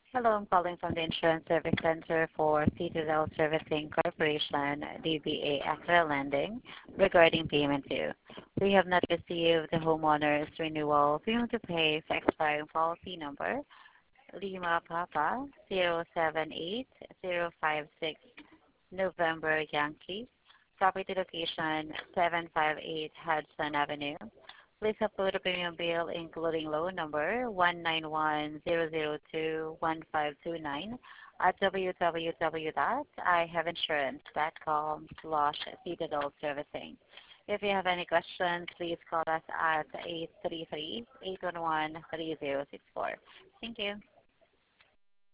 Hello, I'm calling from the Insurance Service Center for Citadel Servicing Corporation, DBA Accra Lending, regarding payment due. We have not received the homeowner's renewal premium to pay for expiring policy number, Lima Papa 078056 November Yankee, property location 758 Hudson Avenue. Please upload a premium bill including loan number 19100211529 at www.ihaveinsurance.com/Citadel Servicing. If you have any questions, please call us at 833-811-3064. Thank you.